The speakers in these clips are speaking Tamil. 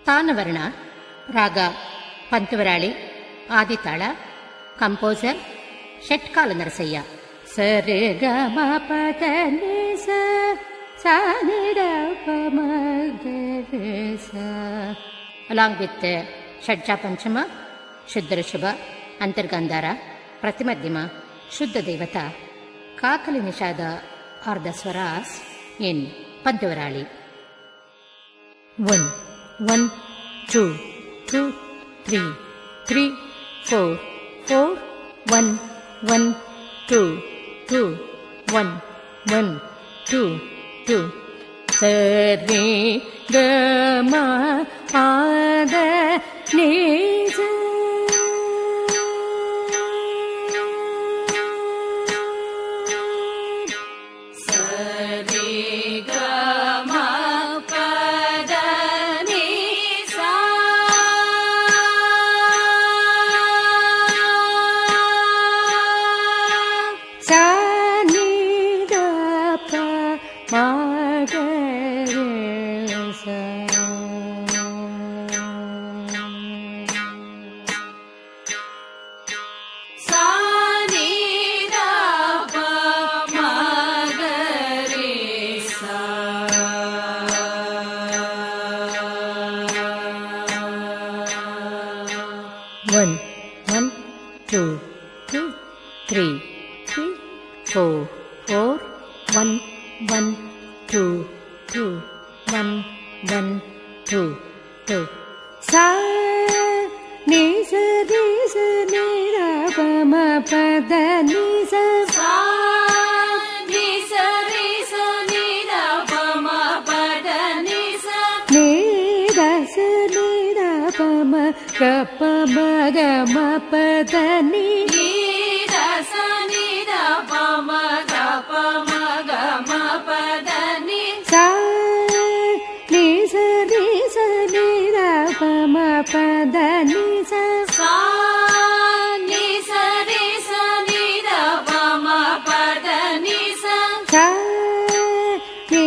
ತಾನವರ್ಣ ರಾಗ ಪಂತವರಾಳಿ ಆದಿತಾಳ ಕಂಪೋಸರ್ ಷಟ್ಕಾಲ ನರಸಯ್ಯ. ಸರಿ ಗ ಮ ಪದ ನಿ ಸ ಸ ನಿ ದ ಪ ಮ ಗ ರೆ ಸ. along with ಷಡ್ಜ ಪಂಚಮ, ಶುದ್ಧ ಋಷಭ, ಅಂತರ್ಗಂಧಾರ, ಪ್ರತಿಮಧ್ಯಮ, ಶುದ್ಧ ದೇವತಾ, ಕಾಕಲಿ ನಿಷಾದ ಆರ್ ದ ಸ್ವರಾಸ್ ಇನ್ ಪಂತವರಾಳಿ. 1 1 2 2 3 3 4 4 1 1 2 2 1 1 2 2. சரி க ம ப த நீ ச. One, 1 2 2 3 3 4 4 1 1 2 2 1 1 2 2. sa ni sa ni sa ni da pa ma pa da ni sa. sa ni sa ni sa ni da pa ma pa da ni sa. ni da sa ni da pa ma ga pa ma ga ma pa da ni. ni da sa ni da pa ma ga pa ma ga ma pa da ni. sa ni sa ni sa ni da pa ma pa da ni sa. sa ni sa ni sa ni da pa ma pa da ni sa. sa ni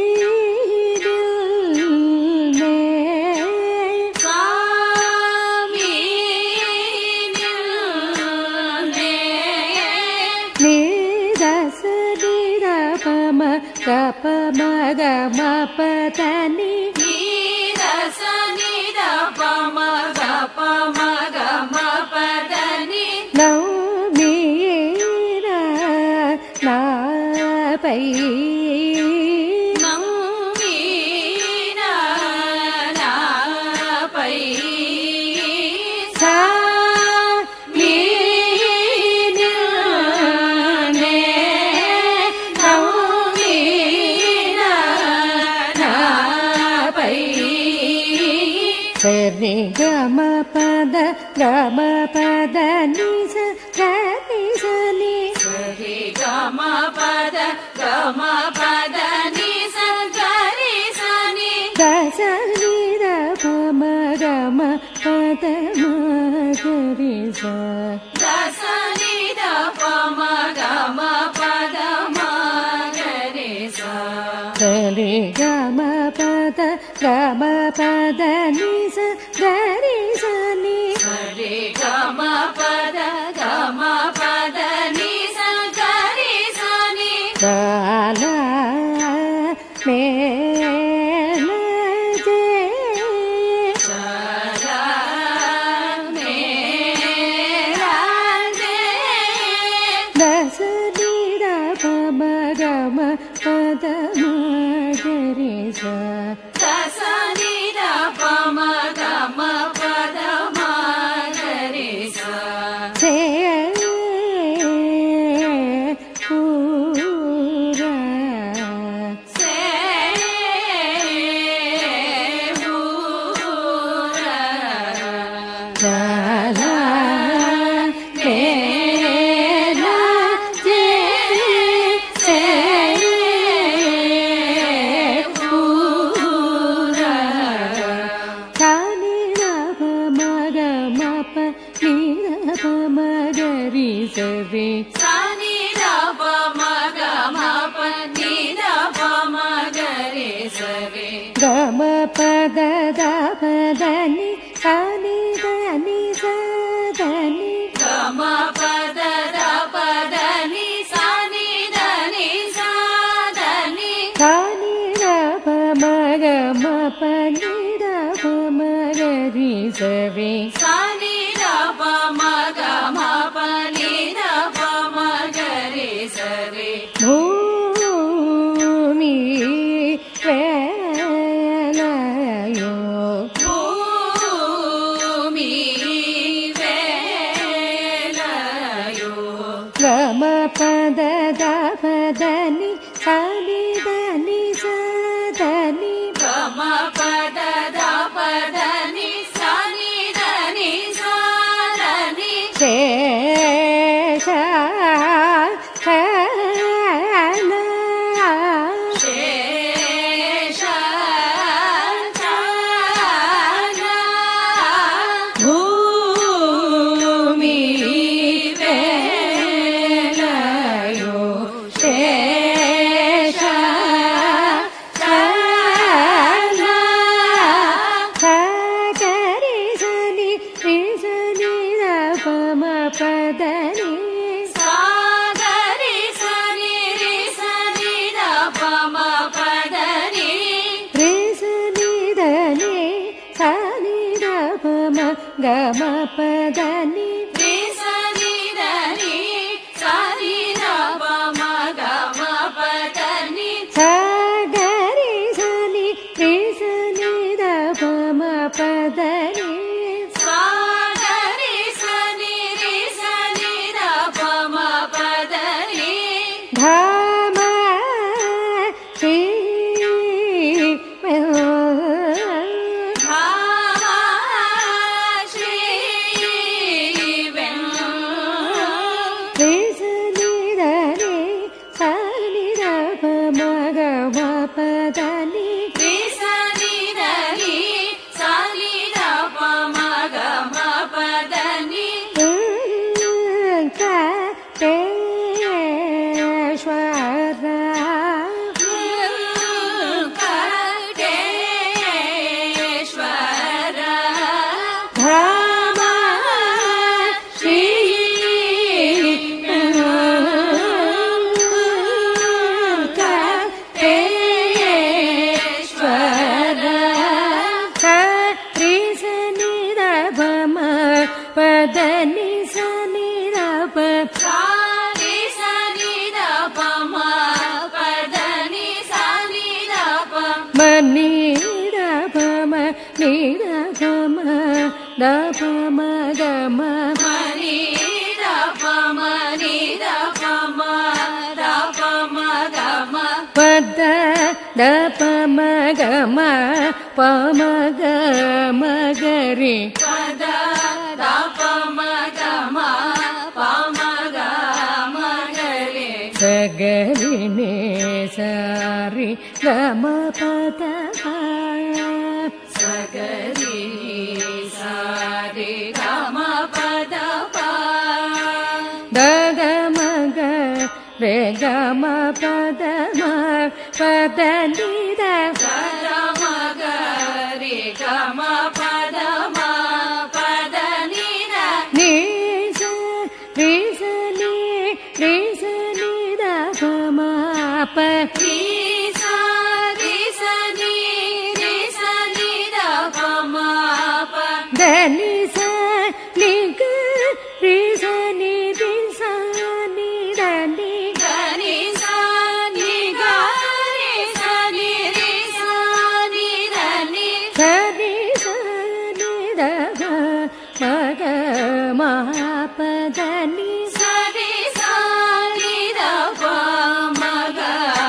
ga pa ma ga ma pa da ni. ni da sa ni da pa ma ga pa ma ga ma pa da ni. na mi na na pai. na mi na na pai. sa mi சரி க ம பத க ம பத நீ ச க நீ ச நீ. சரி க ம பத க ம பத நீ ச க நீ ச நீ. க ச நீ த ப ம க ம பத ம க ரி ச. க ச நீ த ப ம க ம பத ம க ரி ச. சரி க ம பத க ம பத நீ ச க ரி ச நீ. சரி க ம பத க ம பத நீ ச க ரி ச நீ. க ல மே ல ஜே. க ல மே ல ஜே. த ச நீ த ப ம க ம பத ம க ரி ச. த ச நீ த ப ம க ம பத ம க ரி ச. சே பூ ர. சே பூ ர. க ல மே ல ஜே. சே பூ பத தபதனி சனி தனி சதனி கம பத தபதனி சனி தனி சதனி சனி தப மக மபனி தப மகரி சரி சனி தப மக மபனி தப மகரி சரி பூமி வேலையோ பூமி வேலையோ கம பத தபதனி சனி தனி சதனி கம பத தபதனி சனி தனி சதனி சேஷ சேஷ பூமி வேலையோ சேஷ சகரி சனி ரிசனி ரபம பதனி சாகரி சனி ரிசனி தபம பதனி ரிசனி தனி சனி ரபம கம பதனி ரிசனி தனி சனி தபம கம பதனி சகரி சனி ரிசனி ரபம பதனி சாகரி சனி ரிசனி தபம பதனி தாம ஸ்ரீ ஸ்ரீ ரிசனி தனி சனி ரபம கம பதனி ரிசனி தனி சனி தபம கம பதனி கட்டேஸ்வர கட்டேஸ்வர தாம ஸ்ரீ கட்டேஸ்வர ரிசனி ரபம பதனி சனி ரப சாரி சனி தபம பதனி சனி தப மணி ரபம நிரபம தபம கம மணி தபம நீ தபம தபம கம பத தபம கம பம கம கரி பத தபம கம பம கம கரி சகரி நே சாரி கம பத சகரி சாரி கம பத தக மக ரே கம பத பத நித மகரி கம பத பத நித நீச ரிசனி ரிசனி தபம ப சாரி சனி ரிசனி தபம தனி சனிக ரிசனி ரிசனி தனி தனி சனி கரி சனி ரிசனி தனி சரி சனி தப மக மபதனி சரி சனி தப மக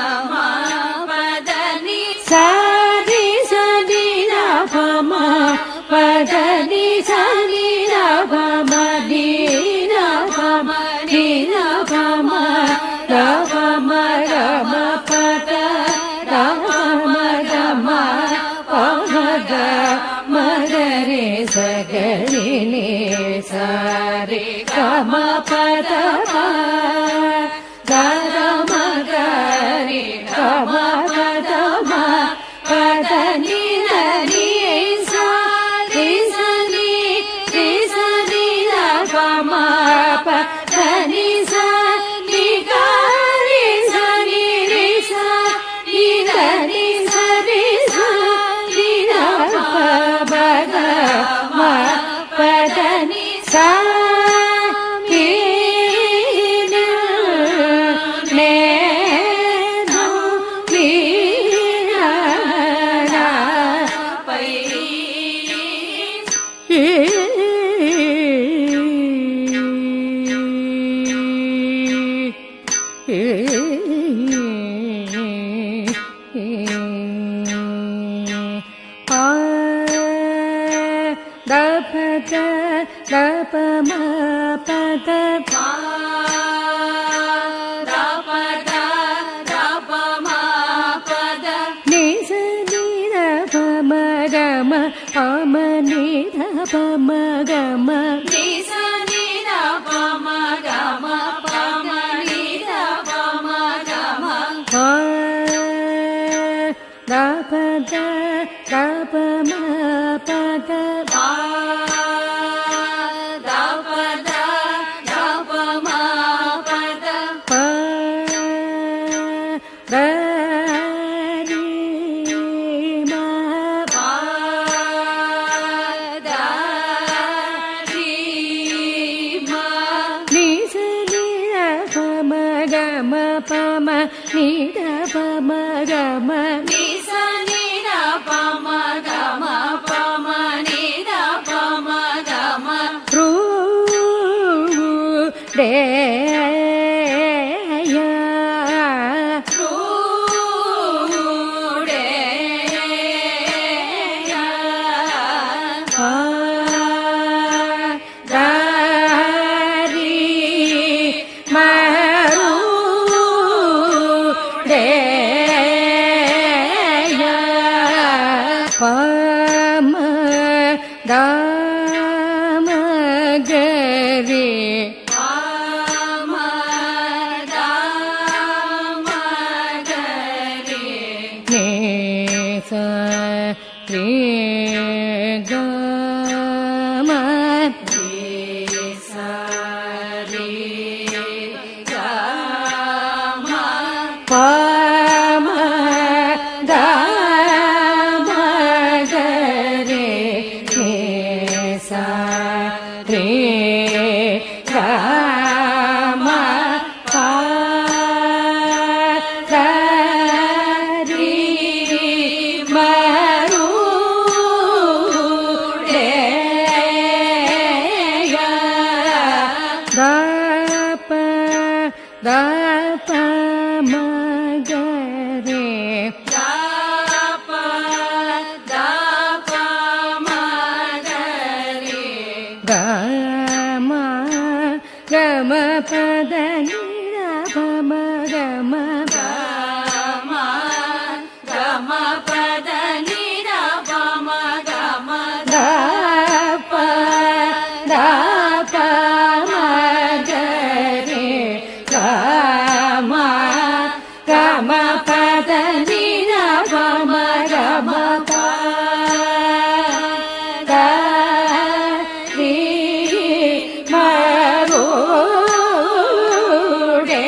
பதனி சரி சனி தபம பதனி சனி தபம நீன பம நீன பம தபம கம பத தபம கம பம கம கரி சகரி நே சாரி கம பத கம கரி கம பத பத நித pa da pa da da pa ma pa da pa da pa da da pa ma pa da ni sa ni da pa ma ga ma pa ma ni da pa ma ga ma ni sa ni da pa ma ga ma pa ma ni da pa ma ga ma pa da pa da da pa ma pa da pa da pa da da pa ma pa da pa da ri ma pa da ri ma ni sa ni da pa ma ga ma pa ma ni da pa ma ga ma ni sa ni da pa ma ga ma pa ma ni da pa ma ga ma ru de ya ru de ya pa da ri ma ru de ya pa ma da ma ga re pa ma da ma ga re ni sa ri ga ma ni sa ri ga ma pa ma da ma ga re ni sa ri ga ma pa da ri ma ru de ya da pa ma ga re da pa ma ga re ga ma pa da ni da pa ma ga ma ga ma pa da ni da pa ma ga ma da pa ma ga re ga ma pa da ni da pa ma ga ma pa da ri ma ru de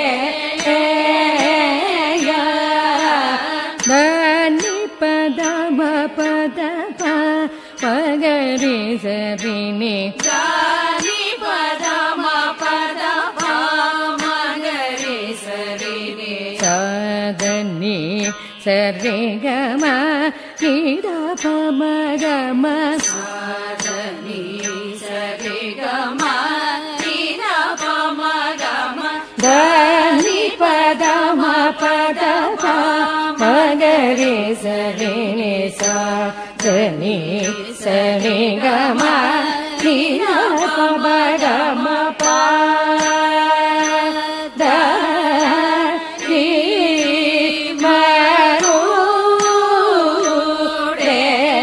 ya da ni pa da ma pa da pa ma ga re sa ri ni da ni pa da ma pa da pa ma ga re sa re ni sa da ni sa re ga ma ni da pa ma ga ma sa da ni sa re ga ma ni da pa ma ga ma da ni pa da ma pa da pa ma ga re sa re ni sa da ni sa re ga ma ni da pa ma ga ma pa da ri ma ru de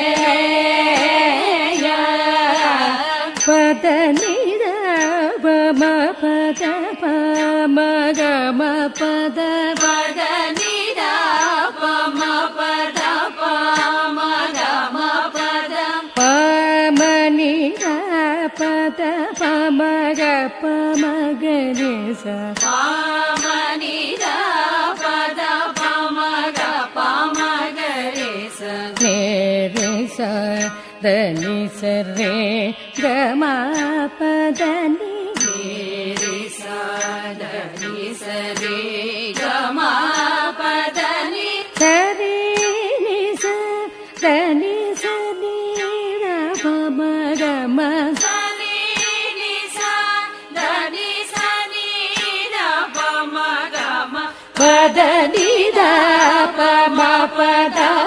ya pa da ni da pa ma pa da pa ma ga ma pa da pa da ni da pa ma pa da pa ma ga ma pa da pa ma ni da pa da pa ma ga pa ma ga re sa pa ma ni da pa da pa ma ga pa ma ga re sa ne re sa da ni sa re ga ma pa da ni re sa da ni sa re ga ma pa da ni sa re ni sa da ni sa ni da pa ma ga ma sa ni sa da ni sa ni da pa ma ga ma pa da ni da pa ma pa da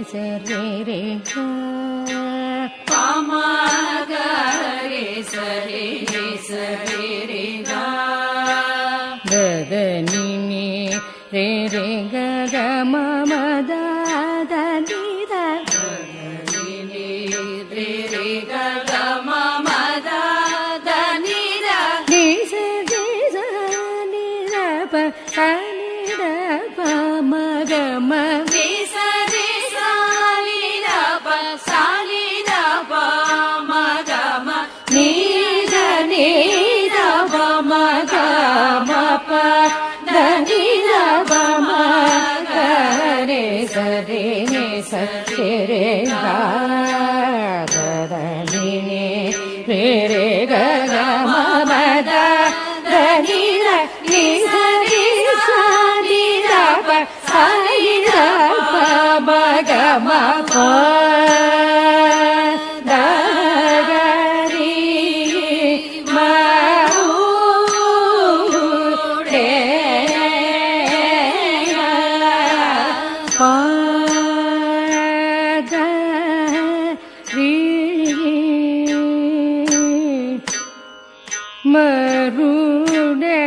சரி ரே பாமகரே சரி சரி ரே ததனி நீ ரே ரே க மம தத நித ரே ரே க மம தத நித நிச நிச நித ப நித ப மக ம நிச நிச நித ப நித ப மக ம நித நித ப மக ம ப த நித ப மக ரே சரி நே சரி ரே கா த நி நி ரே ரே க ம ம த த நி ர நி ச நி ச நி ர ப ச நி ர ப ம க ம ப த க ரி ம உ ரே ப த ரி மருடே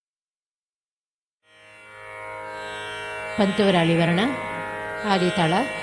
ಪಂಚವರಾಳಿ ವರ್ಣ ಆದಿ ತಾಳ